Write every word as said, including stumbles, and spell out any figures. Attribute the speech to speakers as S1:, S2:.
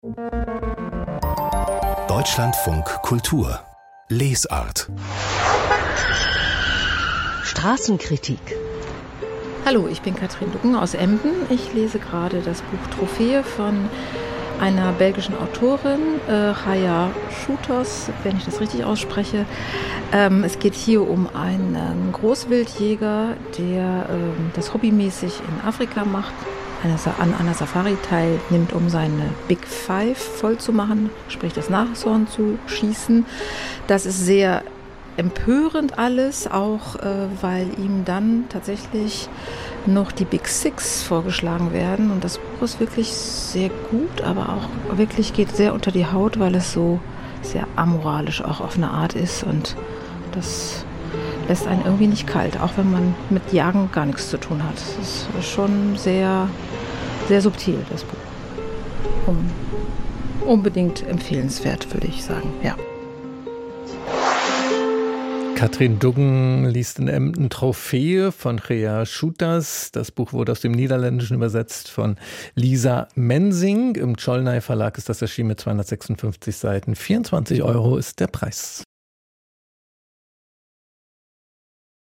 S1: Deutschlandfunk Kultur Lesart
S2: Straßenkritik.
S3: Hallo, ich bin Katrin Duggen aus Emden. Ich lese gerade das Buch Trophäe von einer belgischen Autorin, äh, Chaya Schutos, wenn ich das richtig ausspreche. Ähm, es geht hier um einen Großwildjäger, der ähm, das hobbymäßig in Afrika macht, eine, an einer Safari teilnimmt, um seine Big Five voll zu machen, sprich das Nashorn zu schießen. Das ist sehr empörend alles, auch äh, weil ihm dann tatsächlich noch die Big Six vorgeschlagen werden. Und das Buch ist wirklich sehr gut, aber auch wirklich geht sehr unter die Haut, weil es so sehr amoralisch auch auf eine Art ist. Und das lässt einen irgendwie nicht kalt, auch wenn man mit Jagen gar nichts zu tun hat. Es ist schon sehr, sehr subtil, das Buch. Um, unbedingt empfehlenswert, würde ich sagen, ja.
S4: Katrin Duggen liest in Emden Trophäe von Chaya Schutos. Das Buch wurde aus dem Niederländischen übersetzt von Lisa Mensing. Im Cholnay Verlag ist das erschienen mit zweihundertsechsundfünfzig Seiten. vierundzwanzig Euro ist der Preis.